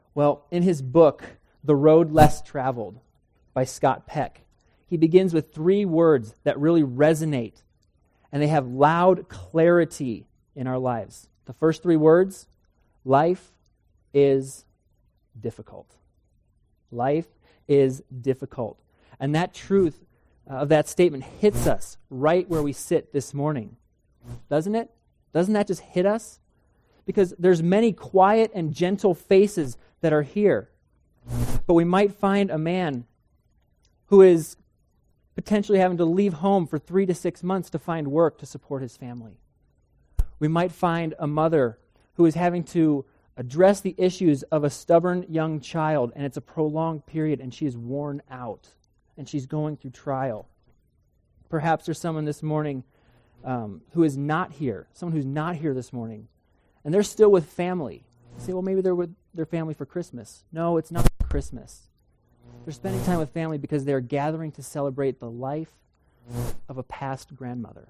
Well, in his book, The Road Less Traveled by Scott Peck, he begins with 3 words that really resonate, and they have loud clarity in our lives. The first 3 words, life is difficult. Life is difficult. And that truth of that statement hits us right where we sit this morning. Doesn't it? Doesn't that just hit us? Because there's many quiet and gentle faces that are here. But we might find a man who is potentially having to leave home for 3 to 6 months to find work to support his family. We might find a mother who is having to address the issues of a stubborn young child, and it's a prolonged period, and she is worn out, and she's going through trial. Perhaps there's someone this morning who is not here, someone who's not here this morning, and they're still with family. You say, well, maybe they're with their family for Christmas. No, it's not Christmas. They're spending time with family because they're gathering to celebrate the life of a past grandmother.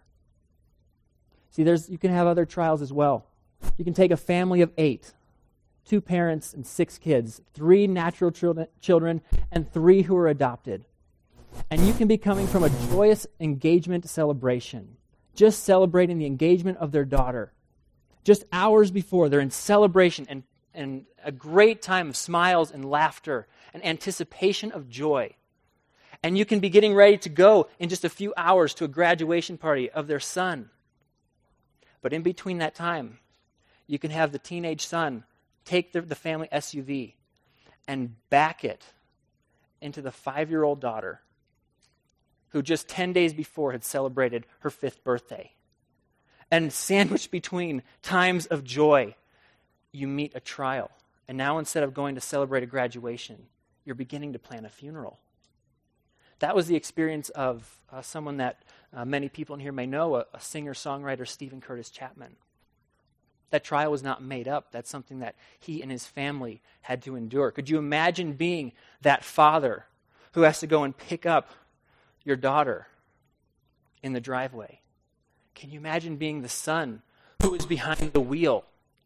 See, you can have other trials as well. You can take a family of 8, 2 parents and 6 kids, 3 natural children, and 3 who are adopted. And you can be coming from a joyous engagement celebration, just celebrating the engagement of their daughter. Just hours before, they're in celebration and a great time of smiles and laughter and anticipation of joy. And you can be getting ready to go in just a few hours to a graduation party of their son. But in between that time, you can have the teenage son take the family SUV and back it into the 5-year-old daughter who just 10 days before had celebrated her 5th birthday. And sandwiched between times of joy, you meet a trial. And now instead of going to celebrate a graduation, you're beginning to plan a funeral. That was the experience of someone that many people in here may know, a singer-songwriter, Stephen Curtis Chapman. That trial was not made up. That's something that he and his family had to endure. Could you imagine being that father who has to go and pick up your daughter in the driveway? Can you imagine being the son who is behind the wheel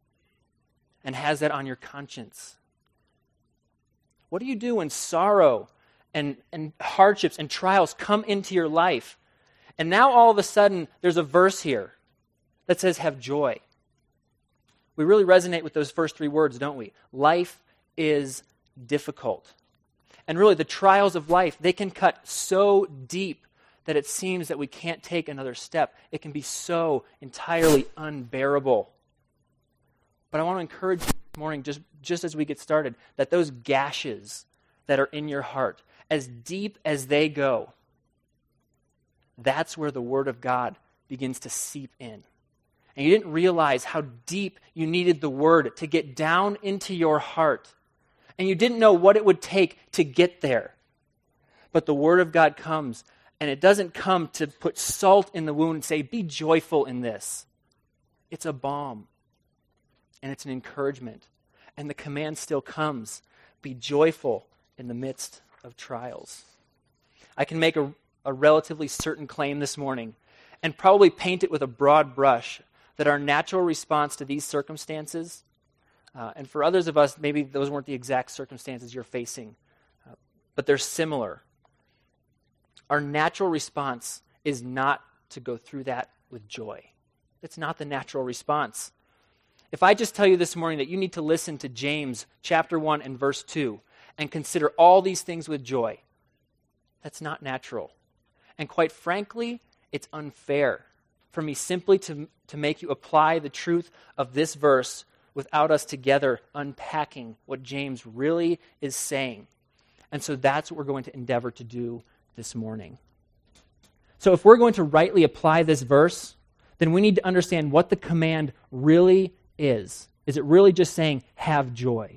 and has that on your conscience? What do you do when sorrow and hardships and trials come into your life? And now all of a sudden, there's a verse here that says, have joy. We really resonate with those first 3 words, don't we? Life is difficult. And really, the trials of life, they can cut so deep that it seems that we can't take another step. It can be so entirely unbearable. But I want to encourage you this morning, just as we get started, that those gashes that are in your heart, as deep as they go, that's where the Word of God begins to seep in. And you didn't realize how deep you needed the Word to get down into your heart. And you didn't know what it would take to get there. But the Word of God comes, and it doesn't come to put salt in the wound and say, be joyful in this. It's a balm. And it's an encouragement. And the command still comes, be joyful in the midst of trials. I can make a relatively certain claim this morning and probably paint it with a broad brush that our natural response to these circumstances, and for others of us, maybe those weren't the exact circumstances you're facing, but they're similar. Our natural response is not to go through that with joy. It's not the natural response. If I just tell you this morning that you need to listen to James chapter 1 and verse 2 and consider all these things with joy, that's not natural. And quite frankly, it's unfair for me simply to make you apply the truth of this verse without us together unpacking what James really is saying. And so that's what we're going to endeavor to do this morning. So if we're going to rightly apply this verse, then we need to understand what the command really is. Is it really just saying, have joy?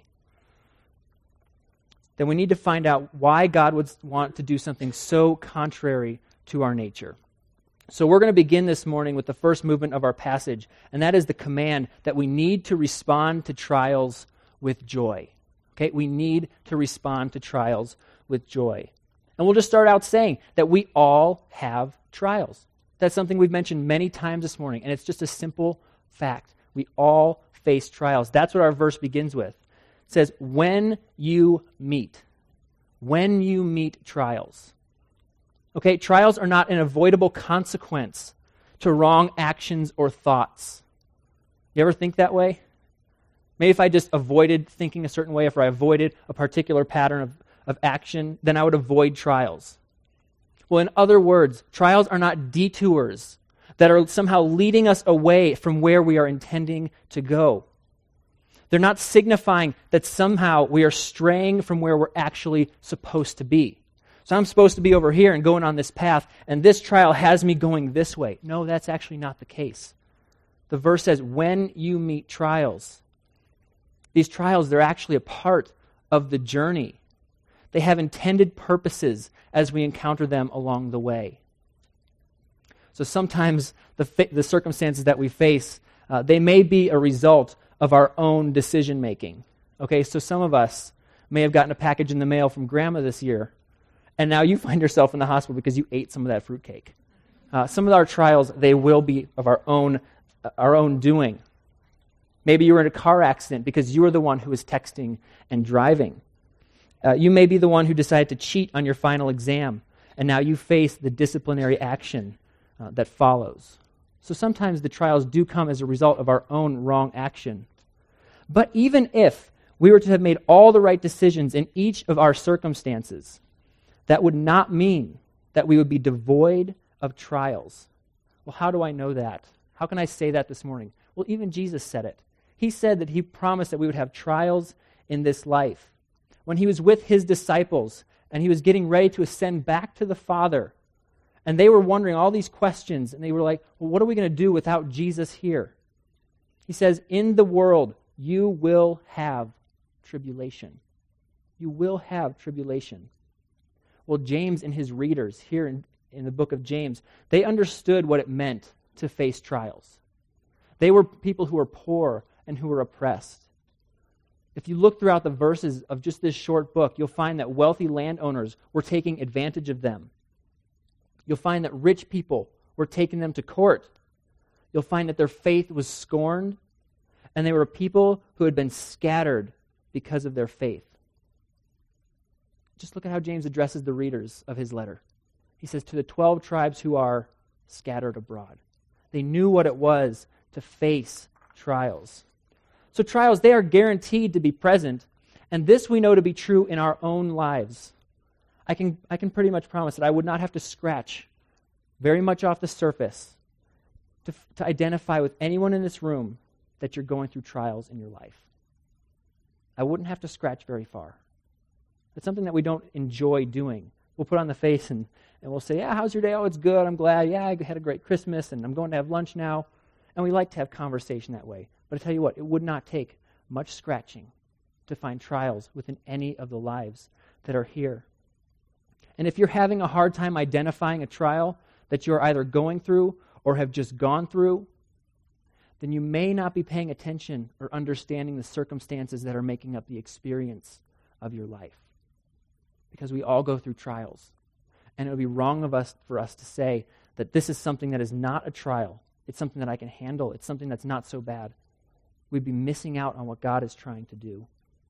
Then we need to find out why God would want to do something so contrary to our nature. So we're going to begin this morning with the first movement of our passage, and that is the command that we need to respond to trials with joy. Okay, we need to respond to trials with joy. And we'll just start out saying that we all have trials. That's something we've mentioned many times this morning, and it's just a simple fact. We all face trials. That's what our verse begins with. It says, when you meet trials. Okay, trials are not an avoidable consequence to wrong actions or thoughts. You ever think that way? Maybe if I just avoided thinking a certain way, if I avoided a particular pattern of action, then I would avoid trials. Well, in other words, trials are not detours that are somehow leading us away from where we are intending to go. They're not signifying that somehow we are straying from where we're actually supposed to be. So I'm supposed to be over here and going on this path, and this trial has me going this way. No, that's actually not the case. The verse says, when you meet trials. These trials, they're actually a part of the journey. They have intended purposes as we encounter them along the way. So sometimes the circumstances that we face, they may be a result of our own decision making. Okay, so some of us may have gotten a package in the mail from grandma this year, and now you find yourself in the hospital because you ate some of that fruitcake. Some of our trials, they will be of our own doing. Maybe you were in a car accident because you were the one who was texting and driving. You may be the one who decided to cheat on your final exam, and now you face the disciplinary action that follows. So sometimes the trials do come as a result of our own wrong action. But even if we were to have made all the right decisions in each of our circumstances, that would not mean that we would be devoid of trials. Well, how do I know that? How can I say that this morning? Well, even Jesus said it. He said that he promised that we would have trials in this life. When he was with his disciples and he was getting ready to ascend back to the Father, and they were wondering all these questions, and they were like, well, what are we going to do without Jesus here? He says, in the world, you will have tribulation. You will have tribulation. Well, James and his readers here in the book of James, they understood what it meant to face trials. They were people who were poor and who were oppressed. If you look throughout the verses of just this short book, you'll find that wealthy landowners were taking advantage of them. You'll find that rich people were taking them to court. You'll find that their faith was scorned, and they were people who had been scattered because of their faith. Just look at how James addresses the readers of his letter. He says, to the 12 tribes who are scattered abroad. They knew what it was to face trials. So trials, they are guaranteed to be present, and this we know to be true in our own lives. I can pretty much promise that I would not have to scratch very much off the surface to identify with anyone in this room that you're going through trials in your life. I wouldn't have to scratch very far. It's something that we don't enjoy doing. We'll put on the face and we'll say, yeah, how's your day? Oh, it's good. I'm glad. Yeah, I had a great Christmas, and I'm going to have lunch now. And we like to have conversation that way. But I tell you what, it would not take much scratching to find trials within any of the lives that are here. And if you're having a hard time identifying a trial that you're either going through or have just gone through, then you may not be paying attention or understanding the circumstances that are making up the experience of your life. Because we all go through trials. And it would be wrong for us to say that this is something that is not a trial. It's something that I can handle. It's something that's not so bad. We'd be missing out on what God is trying to do.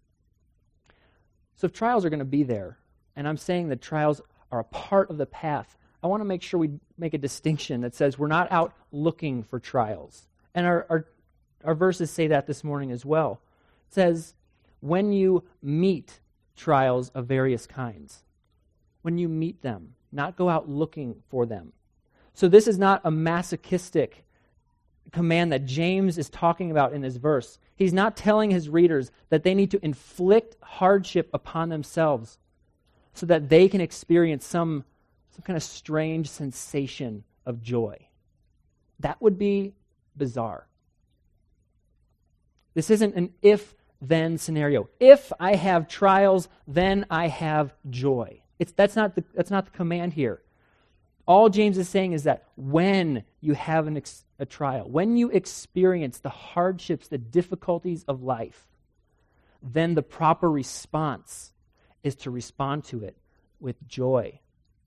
So if trials are going to be there, and I'm saying that trials are a part of the path, I want to make sure we make a distinction that says we're not out looking for trials. And our verses say that this morning as well. It says, when you meet trials of various kinds, when you meet them, not go out looking for them. So this is not a masochistic command that James is talking about in this verse. He's not telling his readers that they need to inflict hardship upon themselves so that they can experience some kind of strange sensation of joy. That would be bizarre. This isn't an if-then scenario. If I have trials, then I have joy. That's not the command here. All James is saying is that when you have a trial, when you experience the hardships, the difficulties of life, then the proper response is to respond to it with joy.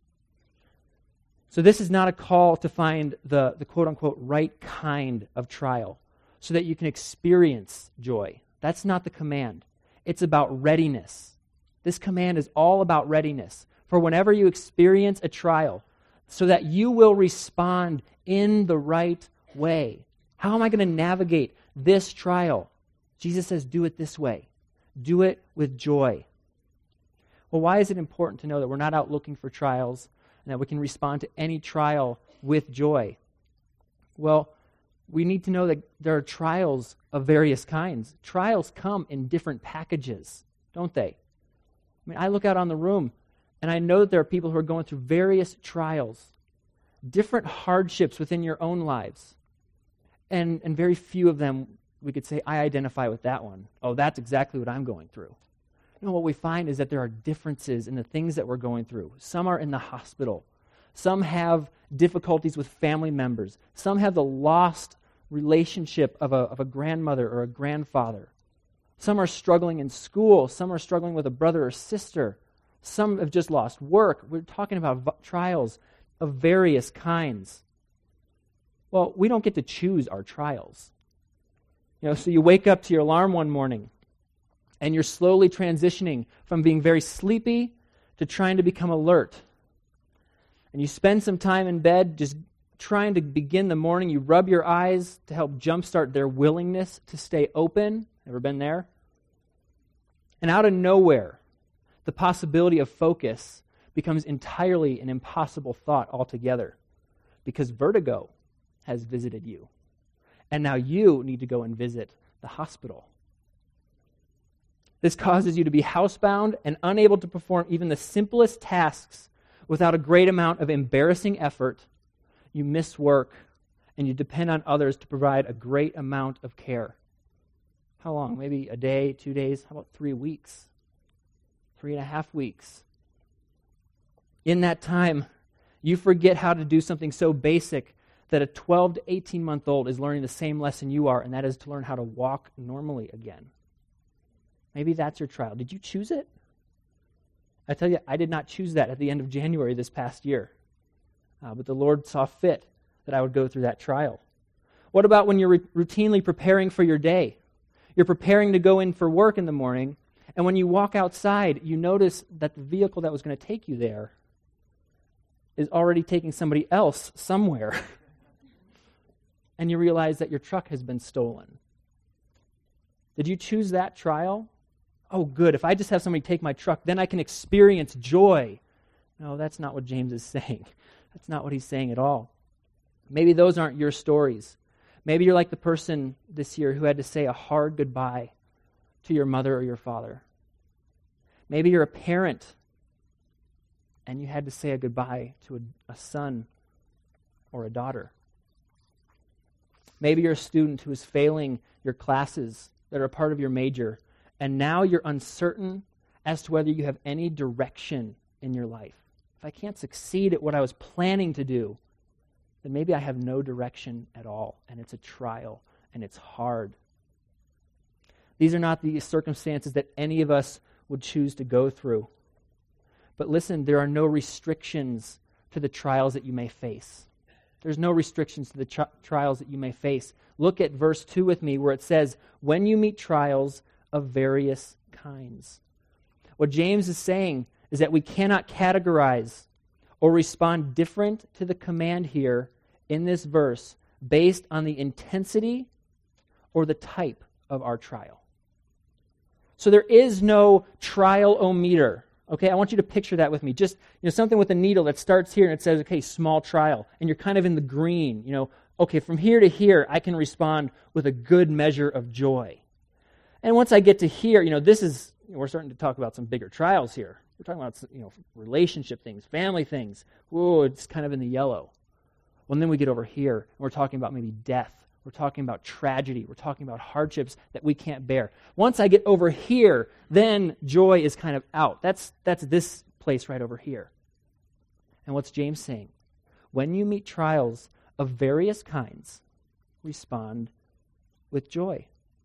So this is not a call to find the quote-unquote right kind of trial so that you can experience joy. That's not the command. It's about readiness. This command is all about readiness for whenever you experience a trial, so that you will respond in the right way. How am I going to navigate this trial? Jesus says, do it this way. Do it with joy. Well, why is it important to know that we're not out looking for trials and that we can respond to any trial with joy? Well, we need to know that there are trials of various kinds. Trials come in different packages, don't they? I mean, I look out on the room and I know that there are people who are going through various trials, different hardships within your own lives. And very few of them, we could say, I identify with that one. Oh, that's exactly what I'm going through. No, what we find is that there are differences in the things that we're going through. Some are in the hospital. Some have difficulties with family members. Some have the lost relationship of a grandmother or a grandfather. Some are struggling in school. Some are struggling with a brother or sister. Some have just lost work. We're talking about trials of various kinds. Well, we don't get to choose our trials. So you wake up to your alarm one morning, and you're slowly transitioning from being very sleepy to trying to become alert. And you spend some time in bed just trying to begin the morning. You rub your eyes to help jumpstart their willingness to stay open. Ever been there? And out of nowhere, the possibility of focus becomes entirely an impossible thought altogether, because vertigo has visited you. And now you need to go and visit the hospital. This causes you to be housebound and unable to perform even the simplest tasks without a great amount of embarrassing effort. You miss work, and you depend on others to provide a great amount of care. How long? Maybe a day, 2 days? How about 3 weeks? 3.5 weeks? In that time, you forget how to do something so basic that a 12 to 18-month-old is learning the same lesson you are, and that is to learn how to walk normally again. Maybe that's your trial. Did you choose it? I tell you, I did not choose that at the end of January this past year. But the Lord saw fit that I would go through that trial. What about when you're routinely preparing for your day? You're preparing to go in for work in the morning, and when you walk outside, you notice that the vehicle that was going to take you there is already taking somebody else somewhere. And you realize that your truck has been stolen. Did you choose that trial? Oh, good. If I just have somebody take my truck, then I can experience joy. No, that's not what James is saying. That's not what he's saying at all. Maybe those aren't your stories. Maybe you're like the person this year who had to say a hard goodbye to your mother or your father. Maybe you're a parent and you had to say a goodbye to a son or a daughter. Maybe you're a student who is failing your classes that are a part of your major, and now you're uncertain as to whether you have any direction in your life. If I can't succeed at what I was planning to do, then maybe I have no direction at all, and it's a trial, and it's hard. These are not the circumstances that any of us would choose to go through. But listen, there are no restrictions to the trials that you may face. There's no restrictions to the trials that you may face. Look at verse 2 with me where it says, when you meet trials of various kinds. What James is saying is that we cannot categorize or respond different to the command here in this verse based on the intensity or the type of our trial. So there is no trial-o-meter. Okay, I want you to picture that with me. Just something with a needle that starts here and it says, okay, small trial. And you're kind of in the green. Okay, from here to here, I can respond with a good measure of joy. And once I get to here, we're starting to talk about some bigger trials here. We're talking about, relationship things, family things. Whoa, it's kind of in the yellow. Well, and then we get over here, and we're talking about maybe death. We're talking about tragedy. We're talking about hardships that we can't bear. Once I get over here, then joy is kind of out. That's this place right over here. And what's James saying? When you meet trials of various kinds, respond with joy.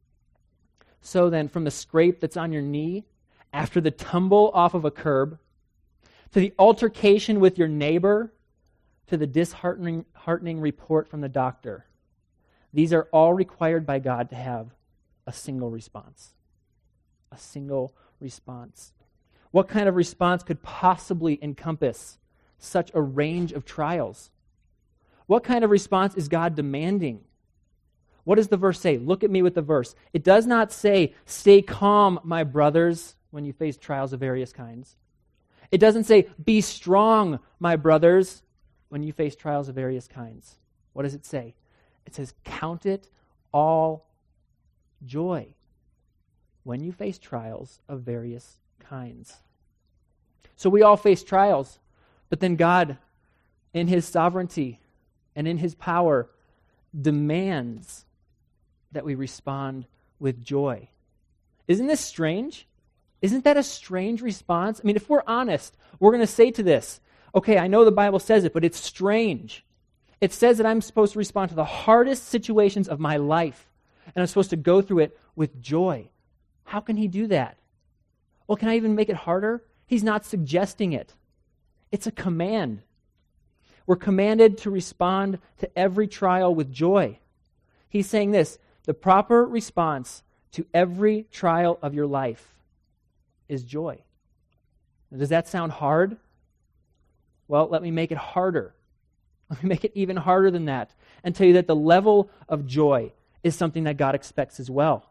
So then, from the scrape that's on your knee, after the tumble off of a curb, to the altercation with your neighbor, to the disheartening report from the doctor, these are all required by God to have a single response. a single response. What kind of response could possibly encompass such a range of trials? What kind of response is God demanding? What does the verse say? Look at me with the verse. It does not say, stay calm, my brothers, when you face trials of various kinds. It doesn't say, be strong, my brothers, when you face trials of various kinds. What does it say? It says, count it all joy when you face trials of various kinds. So we all face trials, but then God, in his sovereignty and in his power, demands that we respond with joy. Isn't this strange? Isn't that a strange response? I mean, if we're honest, we're going to say to this, okay, I know the Bible says it, but it's strange. It says that I'm supposed to respond to the hardest situations of my life, and I'm supposed to go through it with joy. How can he do that? Well, can I even make it harder? He's not suggesting it. It's a command. We're commanded to respond to every trial with joy. He's saying this, the proper response to every trial of your life is joy. Now, does that sound hard? Well, let me make it harder. Let me make it even harder than that and tell you that the level of joy is something that God expects as well.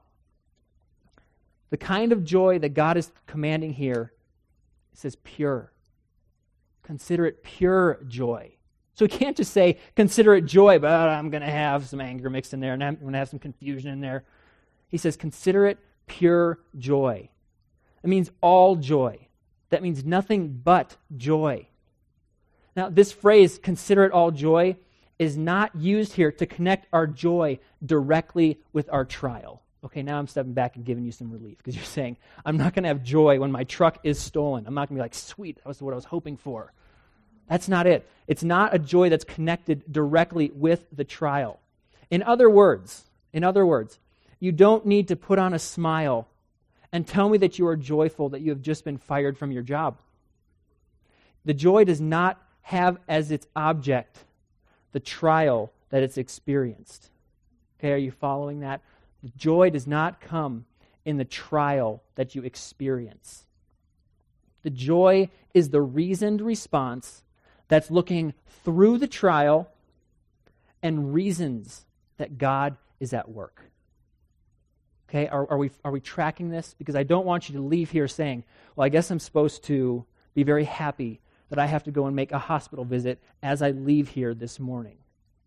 The kind of joy that God is commanding here, it says pure. Consider it pure joy. So he can't just say, consider it joy, but I'm going to have some anger mixed in there, and I'm going to have some confusion in there. He says, consider it pure joy. It means all joy. That means nothing but joy. Now, this phrase, consider it all joy, is not used here to connect our joy directly with our trial. Okay, now I'm stepping back and giving you some relief, because you're saying, I'm not going to have joy when my truck is stolen. I'm not going to be like, sweet, that was what I was hoping for. That's not it. It's not a joy that's connected directly with the trial. In other words, you don't need to put on a smile and tell me that you are joyful that you have just been fired from your job. The joy does not have as its object the trial that it's experienced. Okay, are you following that? The joy does not come in the trial that you experience. The joy is the reasoned response that's looking through the trial and reasons that God is at work. Okay, are we tracking this? Because I don't want you to leave here saying, well, I guess I'm supposed to be very happy that I have to go and make a hospital visit as I leave here this morning.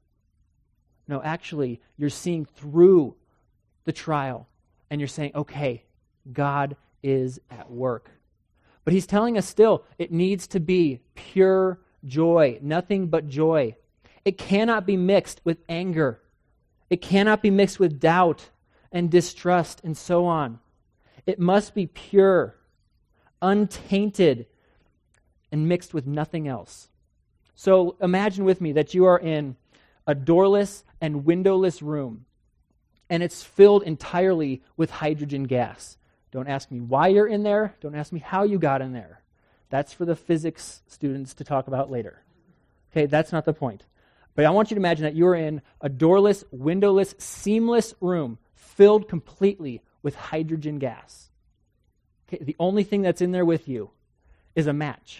No, actually, you're seeing through the trial and you're saying, okay, God is at work. But he's telling us still, it needs to be pure joy, nothing but joy. It cannot be mixed with anger. It cannot be mixed with doubt and distrust and so on. It must be pure, untainted, and mixed with nothing else. So imagine with me that you are in a doorless and windowless room, and it's filled entirely with hydrogen gas. Don't ask me why you're in there. Don't ask me how you got in there. That's for the physics students to talk about later. Okay, that's not the point. But I want you to imagine that you're in a doorless, windowless, seamless room filled completely with hydrogen gas. Okay, the only thing that's in there with you is a match.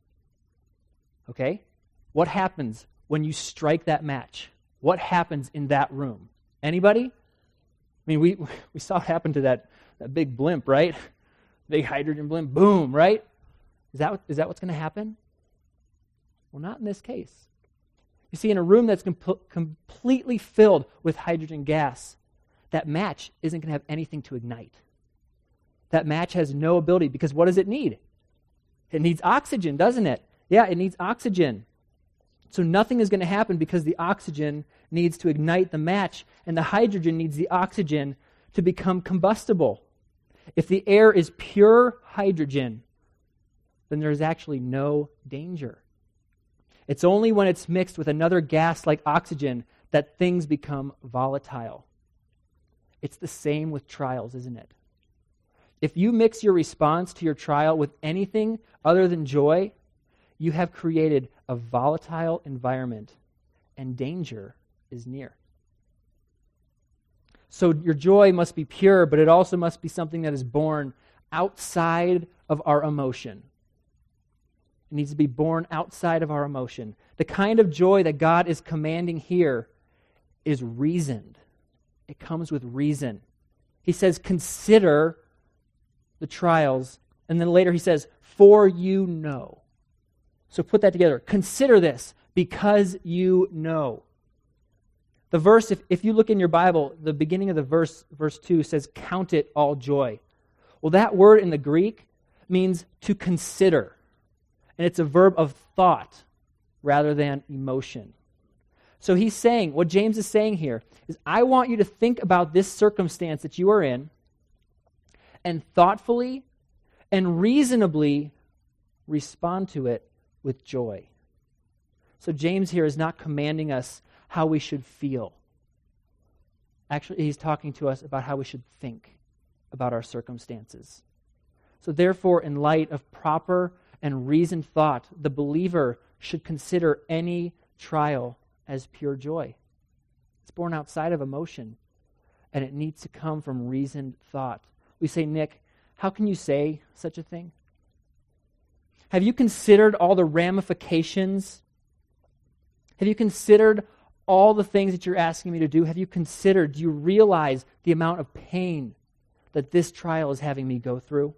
Okay? What happens when you strike that match? What happens in that room? Anybody? I mean, we saw it happen to that big blimp, right? Big hydrogen blimp, boom, right? Is that what's going to happen? Well, not in this case. You see, in a room that's completely filled with hydrogen gas, that match isn't going to have anything to ignite. That match has no ability, because what does it need? It needs oxygen, doesn't it? Yeah, it needs oxygen. So nothing is going to happen because the oxygen needs to ignite the match, and the hydrogen needs the oxygen to become combustible. If the air is pure hydrogen, then there's actually no danger. It's only when it's mixed with another gas like oxygen that things become volatile. It's the same with trials, isn't it? If you mix your response to your trial with anything other than joy, you have created a volatile environment, and danger is near. So your joy must be pure, but it also must be something that is born outside of our emotion. It needs to be born outside of our emotion. The kind of joy that God is commanding here is reasoned. It comes with reason. He says, consider the trials. And then later he says, for you know. So put that together. Consider this because you know. The verse, if you look in your Bible, the beginning of the verse 2 says, count it all joy. Well, that word in the Greek means to consider. And it's a verb of thought rather than emotion. So he's saying, what James is saying here is, I want you to think about this circumstance that you are in and thoughtfully and reasonably respond to it with joy. So James here is not commanding us how we should feel. Actually, he's talking to us about how we should think about our circumstances. So therefore, in light of proper and reasoned thought, the believer should consider any trial as pure joy. It's born outside of emotion, and it needs to come from reasoned thought. We say, Nick, how can you say such a thing? Have you considered all the ramifications? Have you considered all the things that you're asking me to do? Have you considered, do you realize the amount of pain that this trial is having me go through?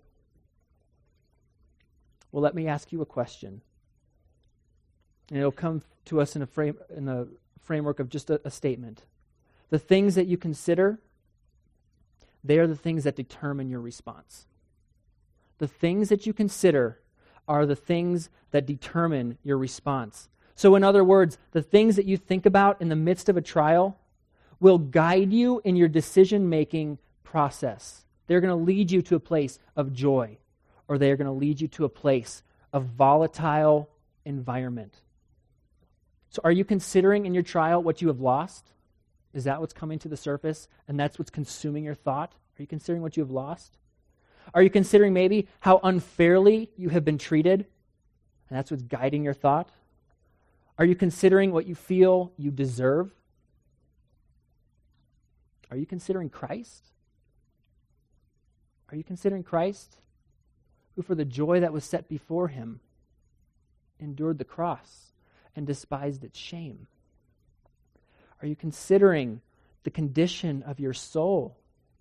Well, let me ask you a question. And it'll come to us in the framework of just a statement. The things that you consider, they are the things that determine your response. The things that you consider are the things that determine your response. So in other words, the things that you think about in the midst of a trial will guide you in your decision-making process. They're going to lead you to a place of joy, or they're going to lead you to a place of volatile environment. So are you considering in your trial what you have lost? Is that what's coming to the surface, and that's what's consuming your thought? Are you considering what you have lost? Are you considering maybe how unfairly you have been treated, and that's what's guiding your thought? Are you considering what you feel you deserve? Are you considering Christ? Are you considering Christ, who for the joy that was set before him endured the cross and despised its shame? Are you considering the condition of your soul?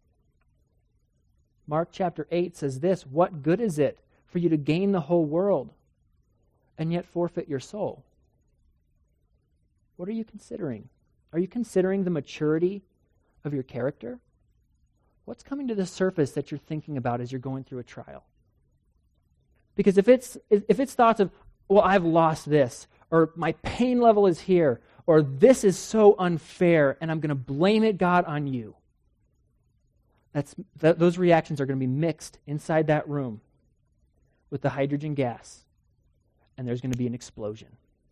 Mark chapter 8 says this, what good is it for you to gain the whole world and yet forfeit your soul? What are you considering? Are you considering the maturity of your character? What's coming to the surface that you're thinking about as you're going through a trial? Because if it's thoughts of, well, I've lost this, or my pain level is here, or this is so unfair, and I'm going to blame it, God, on you. Those reactions are going to be mixed inside that room with the hydrogen gas, and there's going to be an explosion.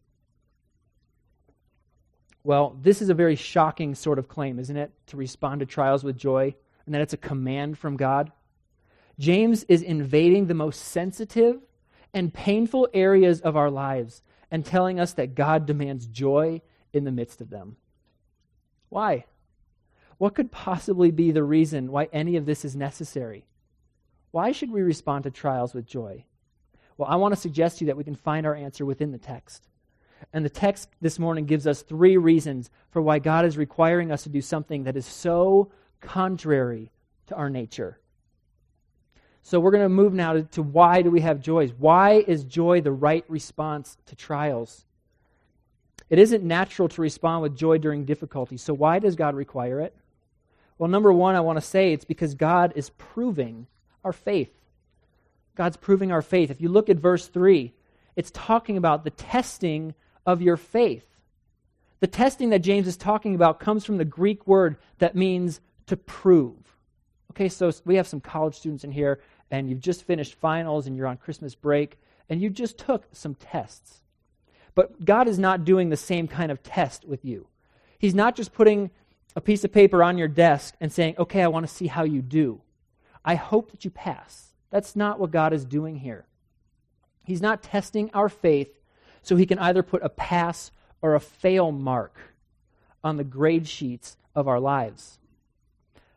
Well, this is a very shocking sort of claim, isn't it? To respond to trials with joy, and that it's a command from God. James is invading the most sensitive and painful areas of our lives and telling us that God demands joy in the midst of them. Why? What could possibly be the reason why any of this is necessary? Why should we respond to trials with joy? Well, I want to suggest to you that we can find our answer within the text. And the text this morning gives us 3 reasons for why God is requiring us to do something that is so contrary to our nature. So we're going to move now to why do we have joys? Why is joy the right response to trials? It isn't natural to respond with joy during difficulty, so why does God require it? Well, number one, I want to say it's because God is proving our faith. God's proving our faith. If you look at verse 3, it's talking about the testing of your faith. The testing that James is talking about comes from the Greek word that means to prove. Okay, so we have some college students in here, and you've just finished finals, and you're on Christmas break, and you just took some tests. But God is not doing the same kind of test with you. He's not just putting a piece of paper on your desk and saying, okay, I want to see how you do. I hope that you pass. That's not what God is doing here. He's not testing our faith so he can either put a pass or a fail mark on the grade sheets of our lives.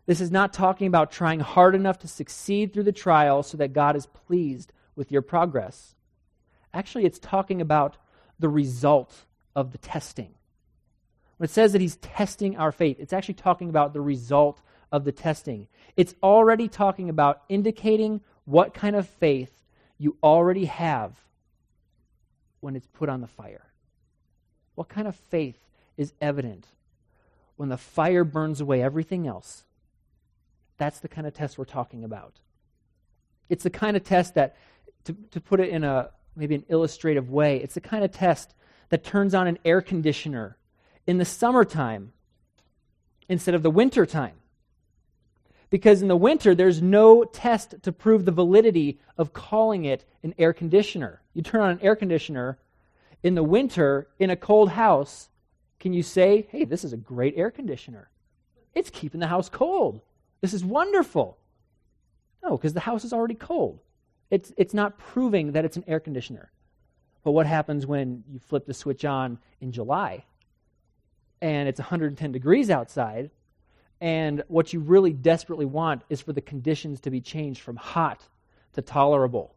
This is not talking about trying hard enough to succeed through the trial so that God is pleased with your progress. Actually, it's talking about the result of the testing. When it says that he's testing our faith, it's actually talking about the result of the testing. It's already talking about indicating what kind of faith you already have when it's put on the fire. What kind of faith is evident when the fire burns away everything else? That's the kind of test we're talking about. It's the kind of test that, to put it in maybe an illustrative way, it's the kind of test that turns on an air conditioner in the summertime instead of the winter time. Because in the winter, there's no test to prove the validity of calling it an air conditioner. You turn on an air conditioner in the winter in a cold house, can you say, hey, this is a great air conditioner? It's keeping the house cold. This is wonderful. No, because the house is already cold. It's not proving that it's an air conditioner. But what happens when you flip the switch on in July and it's 110 degrees outside, and what you really desperately want is for the conditions to be changed from hot to tolerable.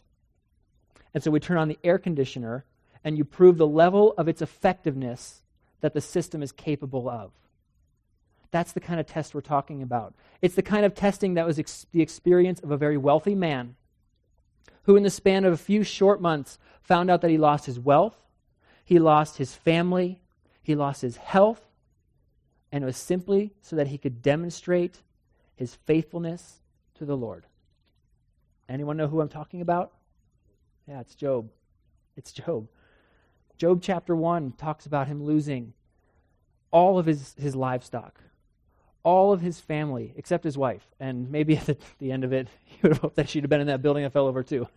And so we turn on the air conditioner and you prove the level of its effectiveness that the system is capable of. That's the kind of test we're talking about. It's the kind of testing that was the experience of a very wealthy man who in the span of a few short months found out that he lost his wealth, he lost his family, he lost his health, and it was simply so that he could demonstrate his faithfulness to the Lord. Anyone know who I'm talking about? Yeah, it's Job. It's Job. Job chapter 1 talks about him losing all of his livestock, all of his family, except his wife. And maybe at the end of it, he would have hoped that she'd have been in that building that fell over too.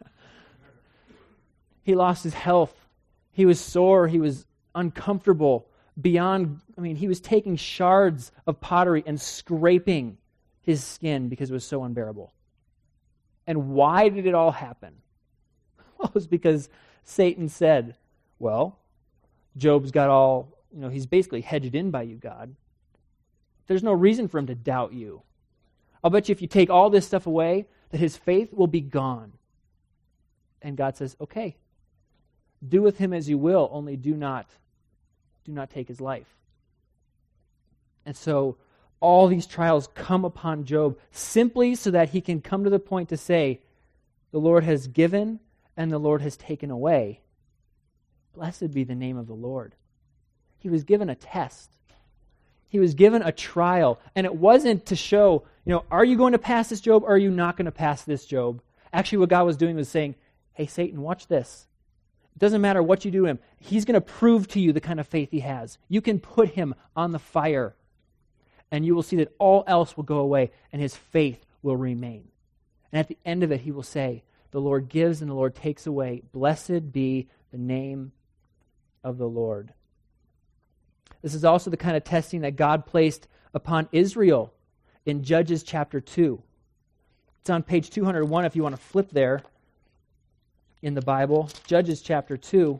He lost his health. He was sore. He was uncomfortable beyond, he was taking shards of pottery and scraping his skin because it was so unbearable. And why did it all happen? Well, it was because Satan said, well, Job's got all, he's basically hedged in by you, God. There's no reason for him to doubt you. I'll bet you if you take all this stuff away, that his faith will be gone. And God says, okay, do with him as you will, only do not take his life. And so all these trials come upon Job simply so that he can come to the point to say, the Lord has given and the Lord has taken away. Blessed be the name of the Lord. He was given a test. He was given a trial. And it wasn't to show, are you going to pass this, Job, or are you not going to pass this, Job? Actually, what God was doing was saying, hey, Satan, watch this. It doesn't matter what you do to him. He's going to prove to you the kind of faith he has. You can put him on the fire, and you will see that all else will go away, and his faith will remain. And at the end of it, he will say, the Lord gives and the Lord takes away. Blessed be the name of the Lord. This is also the kind of testing that God placed upon Israel in Judges chapter 2. It's on page 201 if you want to flip there in the Bible. Judges chapter 2.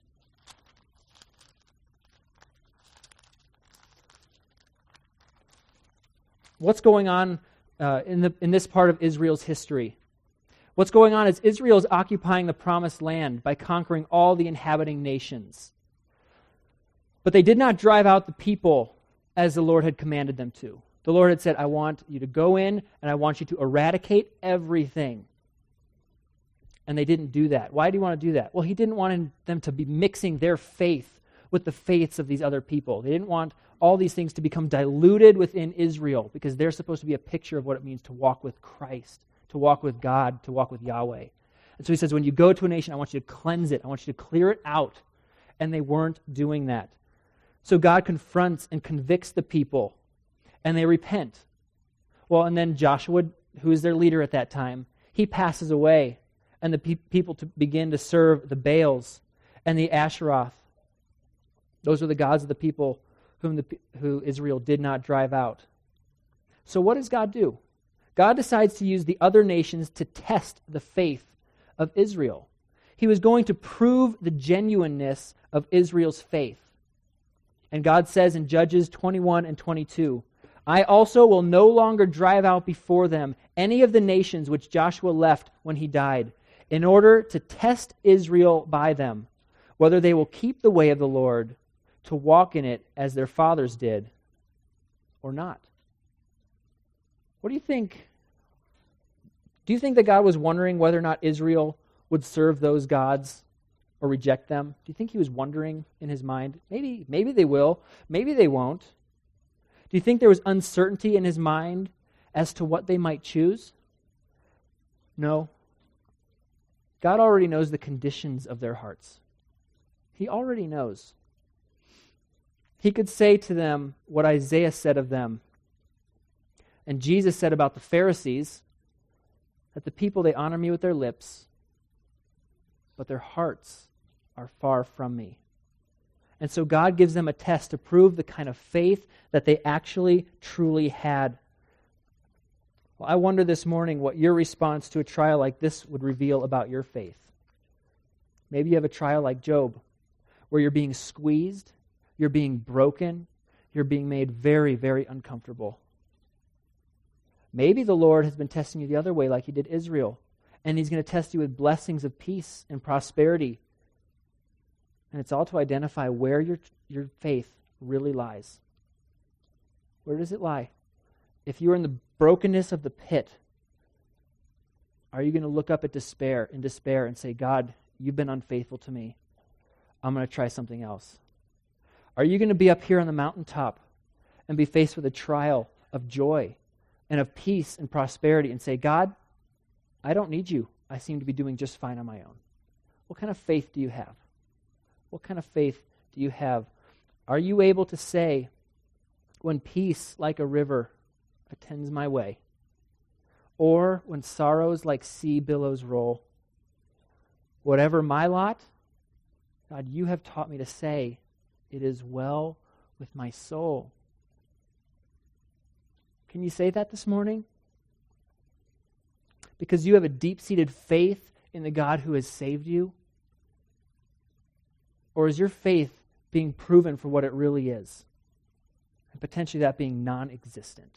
What's going on in this part of Israel's history? What's going on is Israel is occupying the promised land by conquering all the inhabiting nations. But they did not drive out the people as the Lord had commanded them to. The Lord had said, I want you to go in and I want you to eradicate everything. And they didn't do that. Why do you want to do that? Well, he didn't want them to be mixing their faith with the faiths of these other people. They didn't want all these things to become diluted within Israel because they're supposed to be a picture of what it means to walk with Christ, to walk with God, to walk with Yahweh. And so he says, when you go to a nation, I want you to cleanse it. I want you to clear it out. And they weren't doing that. So God confronts and convicts the people, and they repent. Well, and then Joshua, who is their leader at that time, he passes away, and the people begin to serve the Baals and the Asheroth. Those were the gods of the people who Israel did not drive out. So what does God do? God decides to use the other nations to test the faith of Israel. He was going to prove the genuineness of Israel's faith. And God says in Judges 21 and 22, I also will no longer drive out before them any of the nations which Joshua left when he died, in order to test Israel by them, whether they will keep the way of the Lord, to walk in it as their fathers did, or not. What do you think? Do you think that God was wondering whether or not Israel would serve those gods or reject them? Do you think he was wondering in his mind? Maybe they will. Maybe they won't. Do you think there was uncertainty in his mind as to what they might choose? No. God already knows the conditions of their hearts. He already knows. He could say to them what Isaiah said of them, and Jesus said about the Pharisees, that the people, they honor me with their lips, but their hearts are far from me. And so God gives them a test to prove the kind of faith that they actually, truly had. Well, I wonder this morning what your response to a trial like this would reveal about your faith. Maybe you have a trial like Job, where you're being squeezed, you're being broken, you're being made very, very uncomfortable. Maybe the Lord has been testing you the other way like he did Israel, and he's going to test you with blessings of peace and prosperity. And it's all to identify where your faith really lies. Where does it lie? If you're in the brokenness of the pit, are you going to look up at despair and say, God, you've been unfaithful to me. I'm going to try something else. Are you going to be up here on the mountaintop and be faced with a trial of joy and of peace and prosperity and say, God, I don't need you. I seem to be doing just fine on my own. What kind of faith do you have? What kind of faith do you have? Are you able to say, when peace like a river attends my way, or when sorrows like sea billows roll, whatever my lot, God, you have taught me to say, it is well with my soul. Can you say that this morning? Because you have a deep-seated faith in the God who has saved you? Or is your faith being proven for what it really is? And potentially that being non-existent.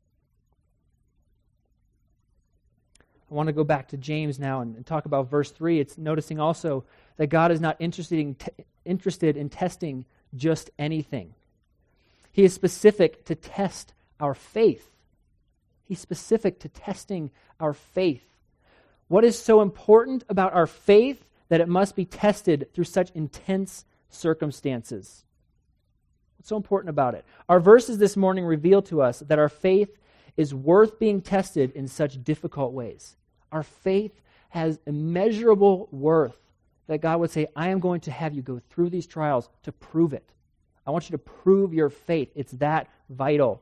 I want to go back to James now and talk about verse 3. It's noticing also that God is not interested in testing just anything. He is specific to test our faith. He's specific to testing our faith. What is so important about our faith that it must be tested through such intense circumstances? What's so important about it? Our verses this morning reveal to us that our faith is worth being tested in such difficult ways. Our faith has immeasurable worth that God would say, I am going to have you go through these trials to prove it. I want you to prove your faith. It's that vital.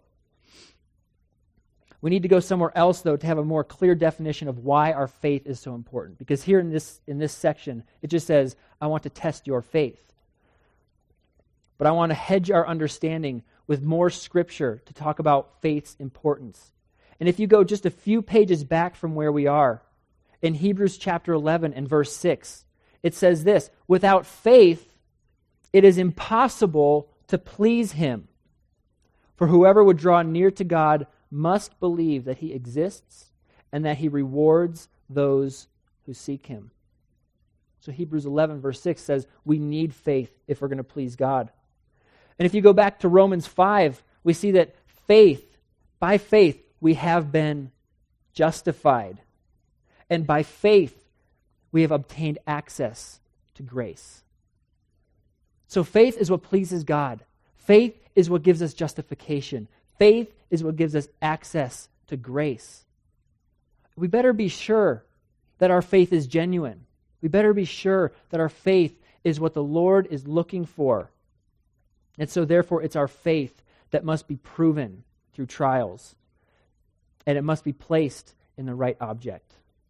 We need to go somewhere else, though, to have a more clear definition of why our faith is so important. Because here in this section, it just says, I want to test your faith. But I want to hedge our understanding with more scripture to talk about faith's importance. And if you go just a few pages back from where we are, in Hebrews chapter 11 and verse 6, it says this, without faith, it is impossible to please him. For whoever would draw near to God must believe that he exists and that he rewards those who seek him. So Hebrews 11 verse 6 says we need faith if we're going to please God. And if you go back to Romans 5, we see that by faith, we have been justified. And by faith, we have obtained access to grace. So faith is what pleases God. Faith is what gives us justification. Faith is what gives us access to grace. We better be sure that our faith is genuine. We better be sure that our faith is what the Lord is looking for. And so therefore it's our faith that must be proven through trials. And it must be placed in the right object.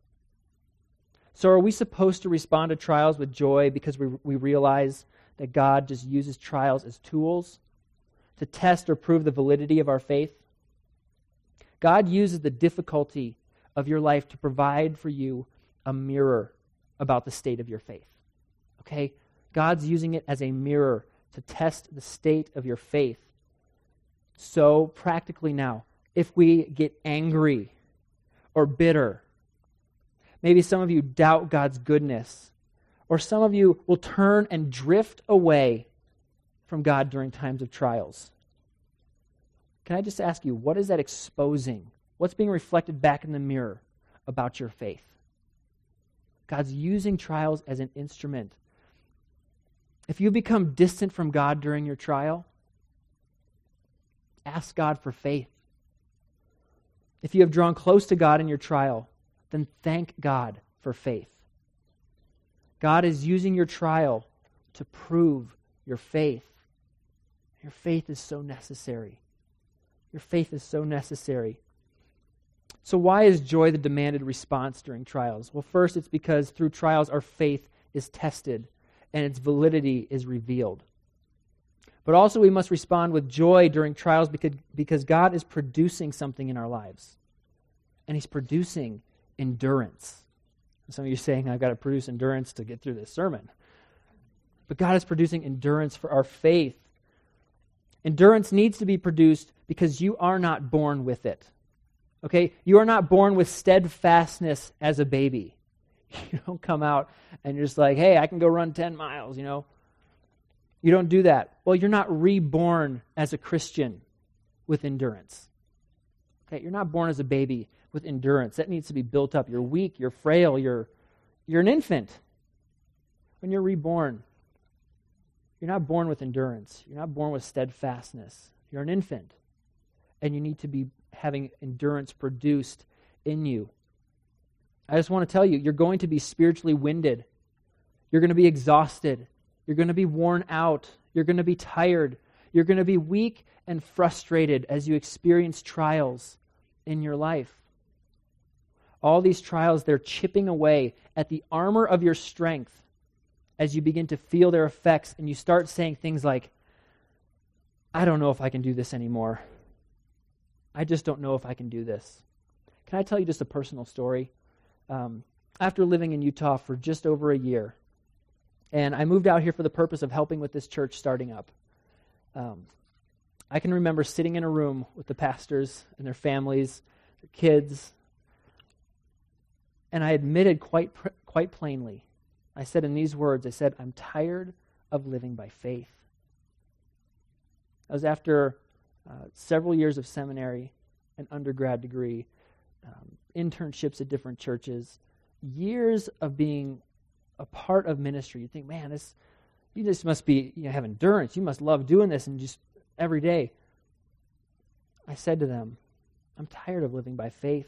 So are we supposed to respond to trials with joy because we realize that God just uses trials as tools to test or prove the validity of our faith? God uses the difficulty of your life to provide for you a mirror about the state of your faith. Okay? God's using it as a mirror to test the state of your faith. So practically now, if we get angry or bitter, maybe some of you doubt God's goodness, or some of you will turn and drift away from God during times of trials. Can I just ask you, what is that exposing? What's being reflected back in the mirror about your faith? God's using trials as an instrument. If you become distant from God during your trial, ask God for faith. If you have drawn close to God in your trial, then thank God for faith. God is using your trial to prove your faith. Your faith is so necessary. Your faith is so necessary. So why is joy the demanded response during trials? Well, first, it's because through trials our faith is tested and its validity is revealed. But also we must respond with joy during trials because God is producing something in our lives. And He's producing endurance. Some of you are saying, I've got to produce endurance to get through this sermon. But God is producing endurance for our faith. Endurance needs to be produced because you are not born with it. Okay? You are not born with steadfastness as a baby. You don't come out and you're just like, hey, I can go run 10 miles, You don't do that. Well, you're not reborn as a Christian with endurance. Okay? You're not born as a baby with endurance. That needs to be built up. You're weak, you're frail, you're an infant. When you're reborn, you're not born with endurance. You're not born with steadfastness. You're an infant. And you need to be having endurance produced in you. I just want to tell you, you're going to be spiritually winded. You're going to be exhausted. You're going to be worn out. You're going to be tired. You're going to be weak and frustrated as you experience trials in your life. All these trials, they're chipping away at the armor of your strength as you begin to feel their effects and you start saying things like, I don't know if I can do this anymore. I just don't know if I can do this. Can I tell you just a personal story? After living in Utah for just over a year, and I moved out here for the purpose of helping with this church starting up. I can remember sitting in a room with the pastors and their families, their kids, and I admitted quite plainly, I said in these words, I said, I'm tired of living by faith. That was after several years of seminary, an undergrad degree, internships at different churches, years of being a part of ministry. You think, man, you just must be, have endurance. You must love doing this and just every day. I said to them, I'm tired of living by faith.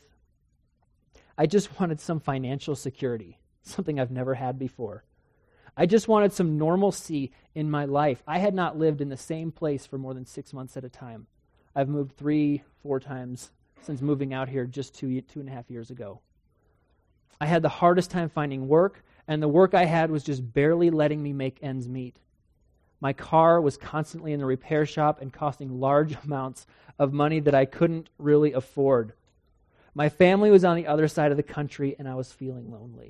I just wanted some financial security, something I've never had before. I just wanted some normalcy in my life. I had not lived in the same place for more than 6 months at a time. I've moved 3-4 times since moving out here just 2.5 years ago. I had the hardest time finding work, and the work I had was just barely letting me make ends meet. My car was constantly in the repair shop and costing large amounts of money that I couldn't really afford. My family was on the other side of the country, and I was feeling lonely.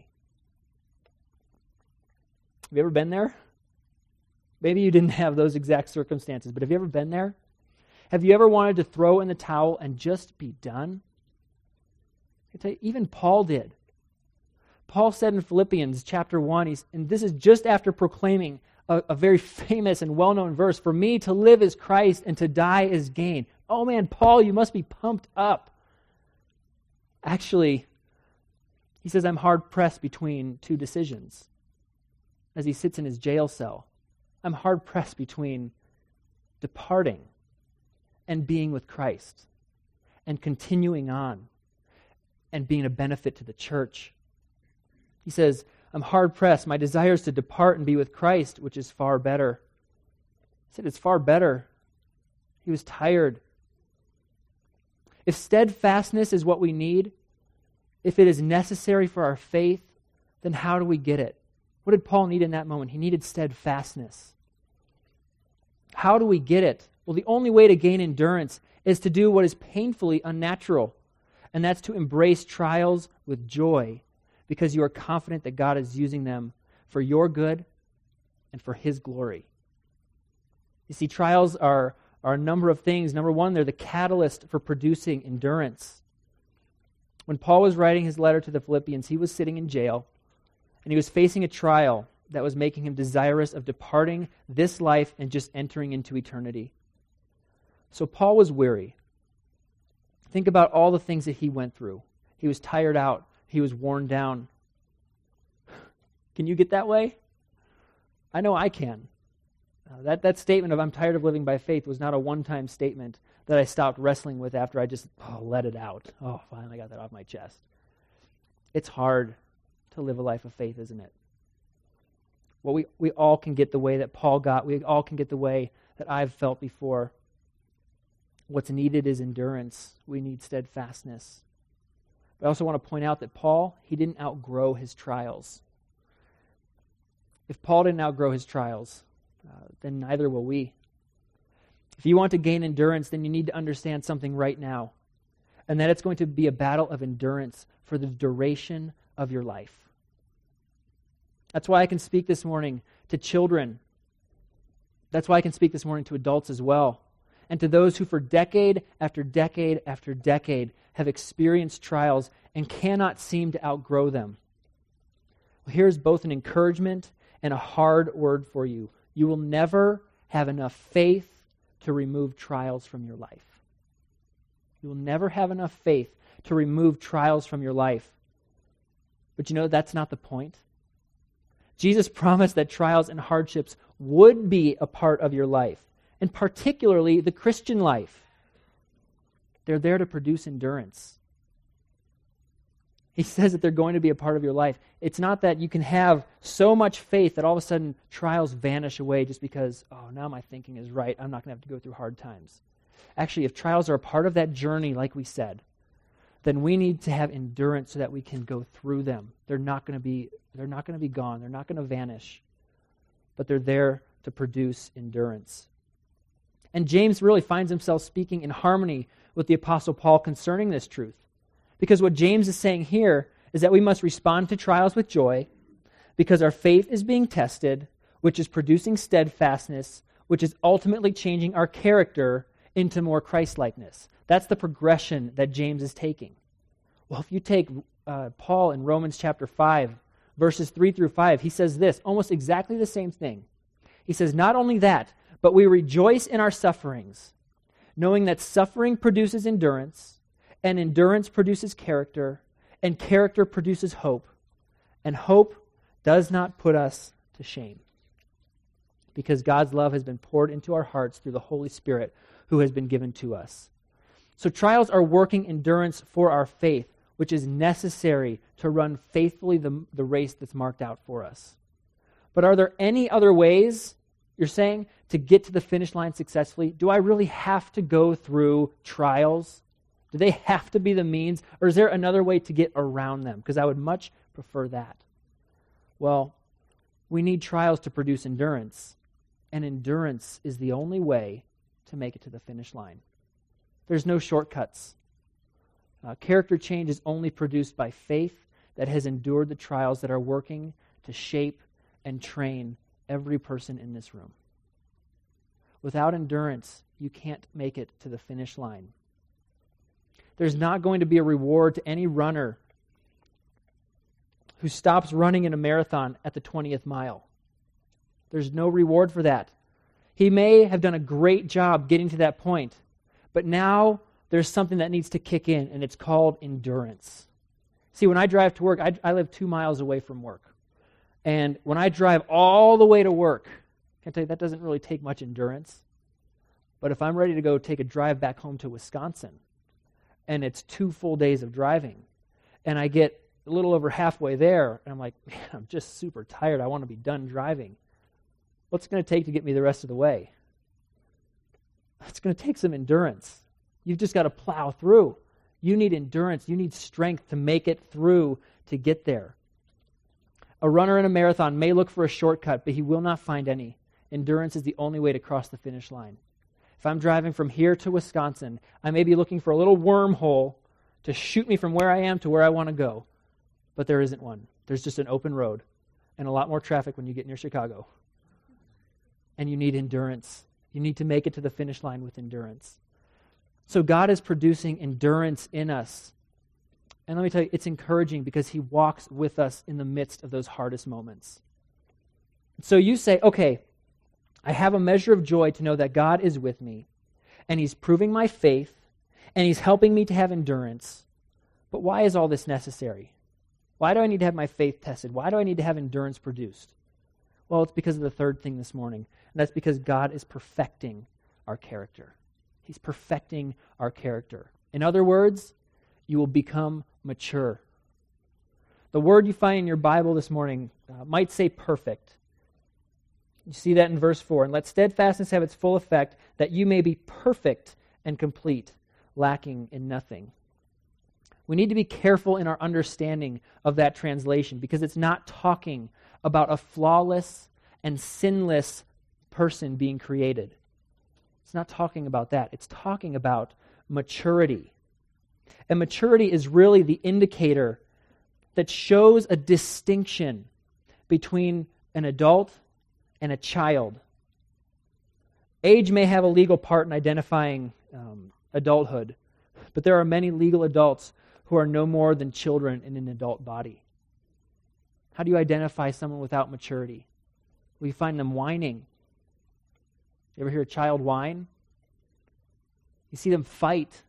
Have you ever been there? Maybe you didn't have those exact circumstances, but have you ever been there? Have you ever wanted to throw in the towel and just be done? I tell you, even Paul did. Paul said in Philippians chapter 1, and this is just after proclaiming a very famous and well-known verse, for me to live is Christ and to die is gain. Oh man, Paul, you must be pumped up. Actually, he says, I'm hard-pressed between two decisions as he sits in his jail cell. I'm hard-pressed between departing and being with Christ and continuing on and being a benefit to the church. He says, I'm hard-pressed. My desire is to depart and be with Christ, which is far better. He said, it's far better. He was tired. If steadfastness is what we need, if it is necessary for our faith, then how do we get it? What did Paul need in that moment? He needed steadfastness. How do we get it? Well, the only way to gain endurance is to do what is painfully unnatural, and that's to embrace trials with joy, because you are confident that God is using them for your good and for His glory. You see, trials are are a number of things. Number one, they're the catalyst for producing endurance. When Paul was writing his letter to the Philippians, he was sitting in jail, and he was facing a trial that was making him desirous of departing this life and just entering into eternity. So Paul was weary. Think about all the things that he went through. He was tired out. He was worn down. Can you get that way? I know I can. That statement of "I'm tired of living by faith" was not a one-time statement that I stopped wrestling with after I just let it out. Oh, finally got that off my chest. It's hard to live a life of faith, isn't it? Well, we all can get the way that Paul got. We all can get the way that I've felt before. What's needed is endurance. We need steadfastness. But I also want to point out that Paul, he didn't outgrow his trials. If Paul didn't outgrow his trials, then neither will we. If you want to gain endurance, then you need to understand something right now, and that it's going to be a battle of endurance for the duration of your life. That's why I can speak this morning to children. That's why I can speak this morning to adults as well, and to those who for decade after decade after decade have experienced trials and cannot seem to outgrow them. Well, here's both an encouragement and a hard word for you. You will never have enough faith to remove trials from your life. You will never have enough faith to remove trials from your life. But you know, that's not the point. Jesus promised that trials and hardships would be a part of your life, and particularly the Christian life. They're there to produce endurance. He says that they're going to be a part of your life. It's not that you can have so much faith that all of a sudden trials vanish away just because, oh, now my thinking is right. I'm not going to have to go through hard times. Actually, if trials are a part of that journey, like we said, then we need to have endurance so that we can go through them. They're not going to be gone. They're not going to vanish. But they're there to produce endurance. And James really finds himself speaking in harmony with the Apostle Paul concerning this truth. Because what James is saying here is that we must respond to trials with joy because our faith is being tested, which is producing steadfastness, which is ultimately changing our character into more Christ-likeness. That's the progression that James is taking. Well, if you take Paul in Romans chapter 5, verses 3 through 5, he says this, almost exactly the same thing. He says, not only that, but we rejoice in our sufferings, knowing that suffering produces endurance, and endurance produces character, and character produces hope, and hope does not put us to shame, because God's love has been poured into our hearts through the Holy Spirit who has been given to us. So trials are working endurance for our faith, which is necessary to run faithfully the race that's marked out for us. But are there any other ways, you're saying, to get to the finish line successfully? Do I really have to go through trials? Do they have to be the means? Or is there another way to get around them? Because I would much prefer that. Well, we need trials to produce endurance. And endurance is the only way to make it to the finish line. There's no shortcuts. Character change is only produced by faith that has endured the trials that are working to shape and train every person in this room. Without endurance, you can't make it to the finish line. There's not going to be a reward to any runner who stops running in a marathon at the 20th mile. There's no reward for that. He may have done a great job getting to that point, but now there's something that needs to kick in, and it's called endurance. See, when I drive to work, I live 2 miles away from work. And when I drive all the way to work, I can tell you that doesn't really take much endurance. But if I'm ready to go take a drive back home to Wisconsin, and it's 2 full days of driving, and I get a little over halfway there, and I'm like, man, I'm just super tired. I want to be done driving. What's it going to take to get me the rest of the way? It's going to take some endurance. You've just got to plow through. You need endurance. You need strength to make it through to get there. A runner in a marathon may look for a shortcut, but he will not find any. Endurance is the only way to cross the finish line. If I'm driving from here to Wisconsin, I may be looking for a little wormhole to shoot me from where I am to where I want to go. But there isn't one. There's just an open road and a lot more traffic when you get near Chicago. And you need endurance. You need to make it to the finish line with endurance. So God is producing endurance in us. And let me tell you, it's encouraging because he walks with us in the midst of those hardest moments. So you say, okay, I have a measure of joy to know that God is with me, and he's proving my faith, and he's helping me to have endurance. But why is all this necessary? Why do I need to have my faith tested? Why do I need to have endurance produced? Well, it's because of the third thing this morning, and that's because God is perfecting our character. He's perfecting our character. In other words, you will become mature. The word you find in your Bible this morning might say perfect. You see that in verse 4. And let steadfastness have its full effect, that you may be perfect and complete, lacking in nothing. We need to be careful in our understanding of that translation because it's not talking about a flawless and sinless person being created. It's not talking about that. It's talking about maturity. And maturity is really the indicator that shows a distinction between an adult and a child. Age may have a legal part in identifying adulthood, but there are many legal adults who are no more than children in an adult body. How do you identify someone without maturity? We find them whining. You ever hear a child whine? You see them fight.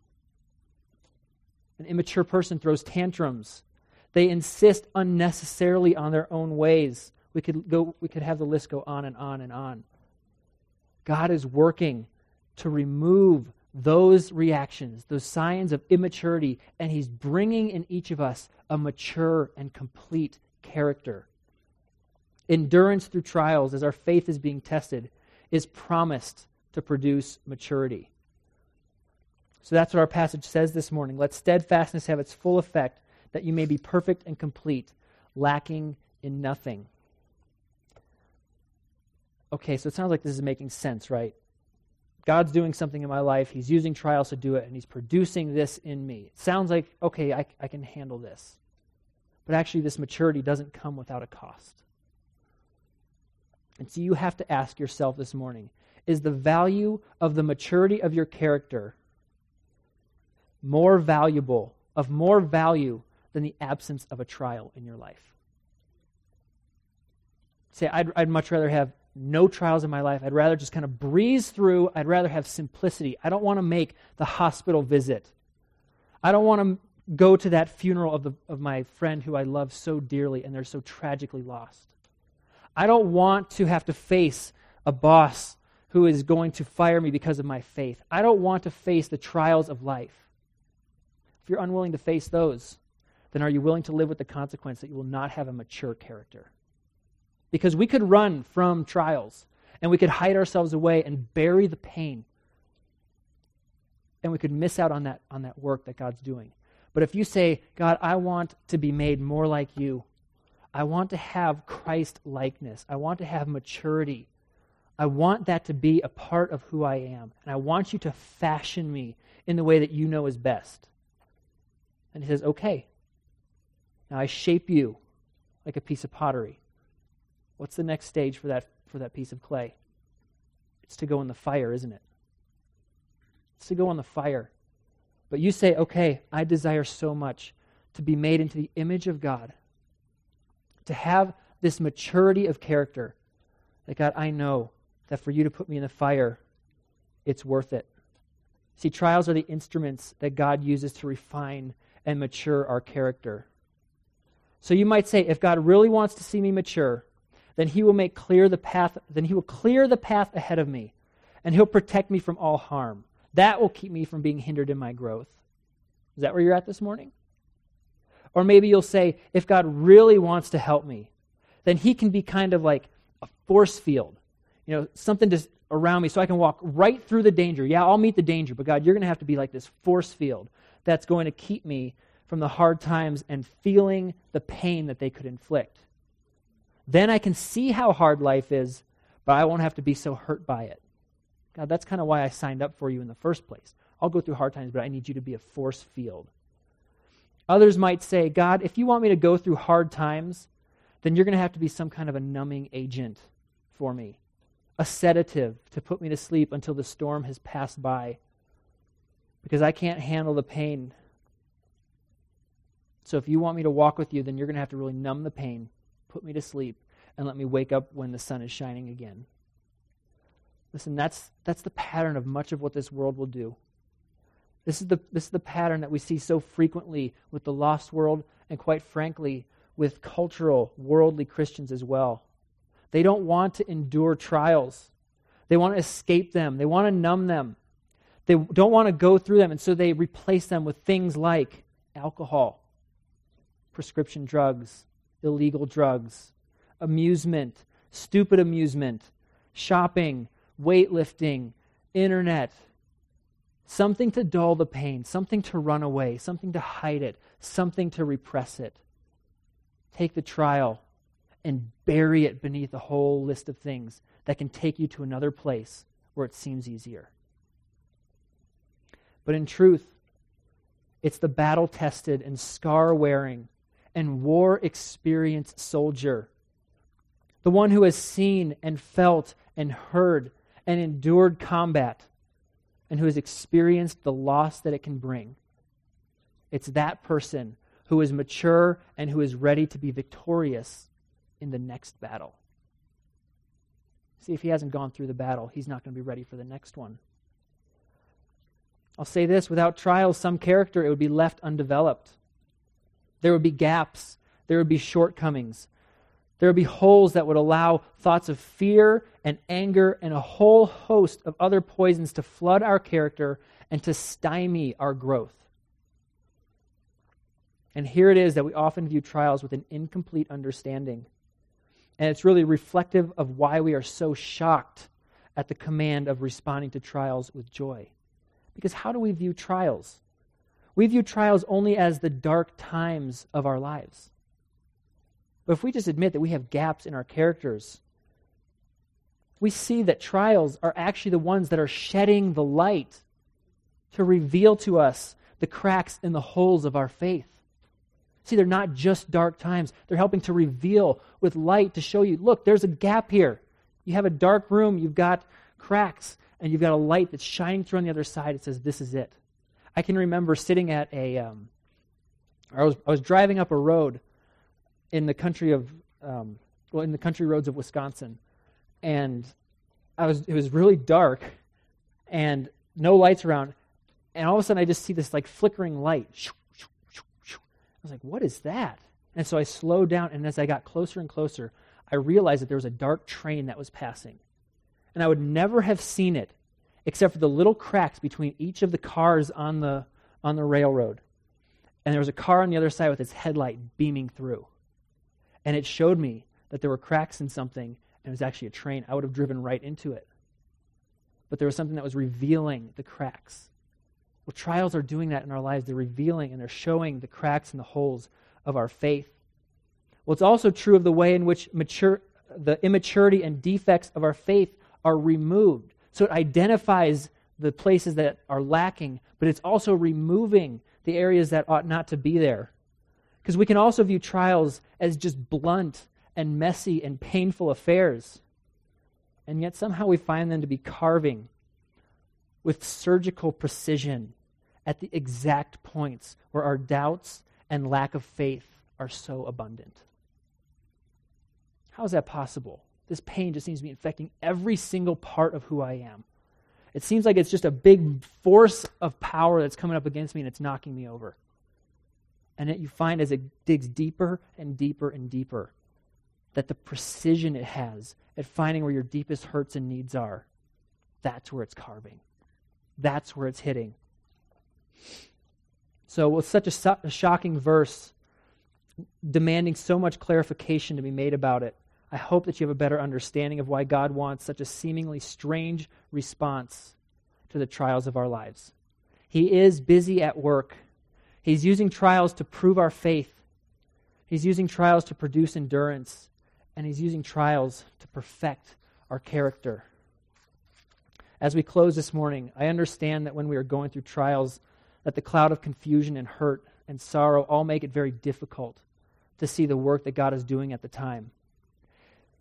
An immature person throws tantrums. They insist unnecessarily on their own ways. We could have the list go on and on and on. God is working to remove those reactions, those signs of immaturity, and he's bringing in each of us a mature and complete character. Endurance through trials, as our faith is being tested, is promised to produce maturity. So that's what our passage says this morning. Let steadfastness have its full effect, that you may be perfect and complete, lacking in nothing. Okay, so it sounds like this is making sense, right? God's doing something in my life. He's using trials to do it, and he's producing this in me. It sounds like, okay, I can handle this. But actually, this maturity doesn't come without a cost. And so you have to ask yourself this morning, is the value of the maturity of your character more valuable, of more value than the absence of a trial in your life? Say, I'd much rather have no trials in my life. I'd rather just kind of breeze through. I'd rather have simplicity. I don't want to make the hospital visit. I don't want to go to that funeral of my friend who I love so dearly and they're so tragically lost. I don't want to have to face a boss who is going to fire me because of my faith. I don't want to face the trials of life. If you're unwilling to face those, then are you willing to live with the consequence that you will not have a mature character? Because we could run from trials, and we could hide ourselves away and bury the pain, and we could miss out on that work that God's doing. But if you say, God, I want to be made more like you, I want to have Christ-likeness, I want to have maturity, I want that to be a part of who I am, and I want you to fashion me in the way that you know is best. And he says, okay, now I shape you like a piece of pottery. What's the next stage for that piece of clay? It's to go in the fire, isn't it? It's to go on the fire. But you say, okay, I desire so much to be made into the image of God, to have this maturity of character, that God, I know that for you to put me in the fire, it's worth it. See, trials are the instruments that God uses to refine and mature our character. So you might say, if God really wants to see me mature, then he will make clear the path, then he will clear the path ahead of me, and he'll protect me from all harm. That will keep me from being hindered in my growth. Is that where you're at this morning? Or maybe you'll say, if God really wants to help me, then he can be kind of like a force field, something just around me so I can walk right through the danger. Yeah, I'll meet the danger, but God, you're going to have to be like this force field that's going to keep me from the hard times and feeling the pain that they could inflict. Then I can see how hard life is, but I won't have to be so hurt by it. God, that's kind of why I signed up for you in the first place. I'll go through hard times, but I need you to be a force field. Others might say, God, if you want me to go through hard times, then you're going to have to be some kind of a numbing agent for me. a sedative to put me to sleep until the storm has passed by, because I can't handle the pain. So if you want me to walk with you, then you're going to have to really numb the pain, put me to sleep, and let me wake up when the sun is shining again. Listen, that's the pattern of much of what this world will do. This is the pattern that we see so frequently with the lost world, and quite frankly, with cultural, worldly Christians as well. They don't want to endure trials. They want to escape them. They want to numb them. They don't want to go through them, and so they replace them with things like alcohol, prescription drugs, illegal drugs, amusement, stupid amusement, shopping, weightlifting, internet, something to dull the pain, something to run away, something to hide it, something to repress it. Take the trial and bury it beneath a whole list of things that can take you to another place where it seems easier. But in truth, it's the battle-tested and scar-wearing and war-experienced soldier, the one who has seen and felt and heard and endured combat, and who has experienced the loss that it can bring. It's that person who is mature and who is ready to be victorious in the next battle. See, if he hasn't gone through the battle, he's not going to be ready for the next one. I'll say this, without trials, some character, it would be left undeveloped. There would be gaps. There would be shortcomings. There would be holes that would allow thoughts of fear and anger and a whole host of other poisons to flood our character and to stymie our growth. And here it is that we often view trials with an incomplete understanding. And it's really reflective of why we are so shocked at the command of responding to trials with joy. Because how do we view trials? We view trials only as the dark times of our lives. But if we just admit that we have gaps in our characters, we see that trials are actually the ones that are shedding the light to reveal to us the cracks in the holes of our faith. See, they're not just dark times. They're helping to reveal with light to show you, look, there's a gap here. You have a dark room, you've got cracks, and you've got a light that's shining through on the other side. It says, this is it. I can remember sitting at I was driving up a road in the country of, in the country roads of Wisconsin, and it was really dark, and no lights around, and all of a sudden I just see this like flickering light. I was like, what is that? And so I slowed down, and as I got closer and closer, I realized that there was a dark train that was passing. And I would never have seen it except for the little cracks between each of the cars on the railroad. And there was a car on the other side with its headlight beaming through. And it showed me that there were cracks in something, and it was actually a train. I would have driven right into it. But there was something that was revealing the cracks. Well, trials are doing that in our lives. They're revealing and they're showing the cracks and the holes of our faith. Well, it's also true of the way in which the immaturity and defects of our faith are removed. So it identifies the places that are lacking, but it's also removing the areas that ought not to be there. Because we can also view trials as just blunt and messy and painful affairs. And yet somehow we find them to be carving with surgical precision at the exact points where our doubts and lack of faith are so abundant. How is that possible? This pain just seems to be infecting every single part of who I am. It seems like it's just a big force of power that's coming up against me and it's knocking me over. And yet you find as it digs deeper and deeper and deeper that the precision it has at finding where your deepest hurts and needs are, that's where it's carving. That's where it's hitting. So with such a shocking verse, demanding so much clarification to be made about it, I hope that you have a better understanding of why God wants such a seemingly strange response to the trials of our lives. He is busy at work. He's using trials to prove our faith. He's using trials to produce endurance. And he's using trials to perfect our character. As we close this morning, I understand that when we are going through trials, that the cloud of confusion and hurt and sorrow all make it very difficult to see the work that God is doing at the time.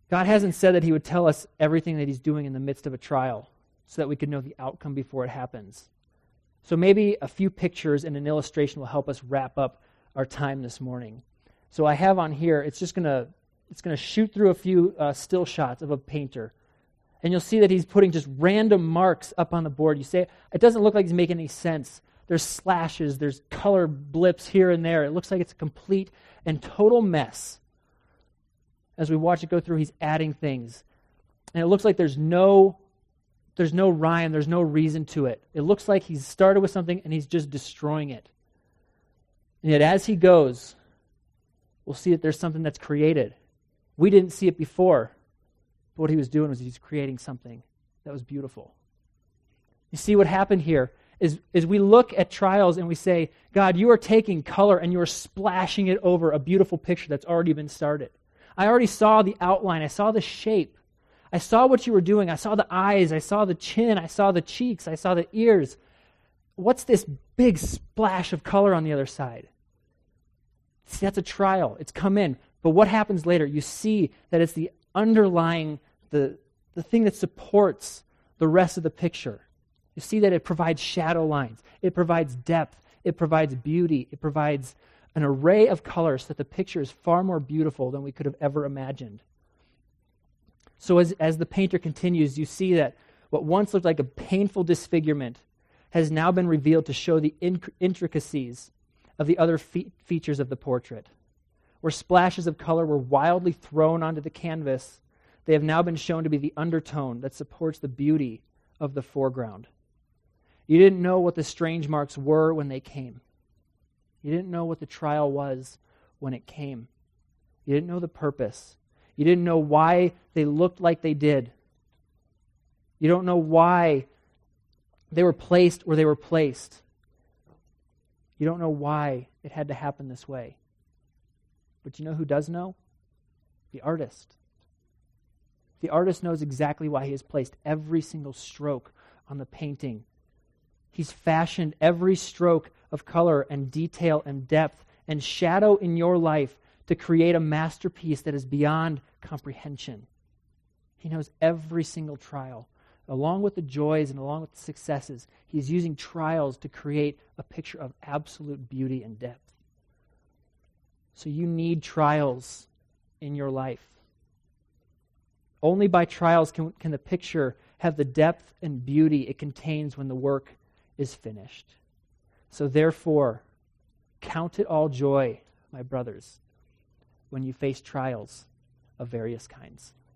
God hasn't said that he would tell us everything that he's doing in the midst of a trial so that we could know the outcome before it happens. So maybe a few pictures and an illustration will help us wrap up our time this morning. So I have on here, it's going to shoot through a few still shots of a painter. And you'll see that he's putting just random marks up on the board. You say, it doesn't look like he's making any sense. There's slashes, there's color blips here and there. It looks like it's a complete and total mess. As we watch it go through, he's adding things. And it looks like there's no rhyme, there's no reason to it. It looks like he's started with something and he's just destroying it. And yet as he goes, we'll see that there's something that's created. We didn't see it before, but what he was doing was he's creating something that was beautiful. You see what happened here is we look at trials and we say, God, you are taking color and you are splashing it over a beautiful picture that's already been started. I already saw the outline. I saw the shape. I saw what you were doing. I saw the eyes. I saw the chin. I saw the cheeks. I saw the ears. What's this big splash of color on the other side? See, that's a trial. It's come in. But what happens later? You see that it's the underlying, the thing that supports the rest of the picture. You see that it provides shadow lines. It provides depth. It provides beauty. It provides an array of colors so that the picture is far more beautiful than we could have ever imagined. So as the painter continues, you see that what once looked like a painful disfigurement has now been revealed to show the intricacies of the other features of the portrait. Where splashes of color were wildly thrown onto the canvas, they have now been shown to be the undertone that supports the beauty of the foreground. You didn't know what the strange marks were when they came. You didn't know what the trial was when it came. You didn't know the purpose. You didn't know why they looked like they did. You don't know why they were placed where they were placed. You don't know why it had to happen this way. But you know who does know? The artist. The artist knows exactly why he has placed every single stroke on the painting. He's fashioned every stroke of color and detail and depth and shadow in your life to create a masterpiece that is beyond comprehension. He knows every single trial. Along with the joys and along with the successes, he's using trials to create a picture of absolute beauty and depth. So you need trials in your life. Only by trials can the picture have the depth and beauty it contains when the work is finished. So therefore, count it all joy, my brothers, when you face trials of various kinds.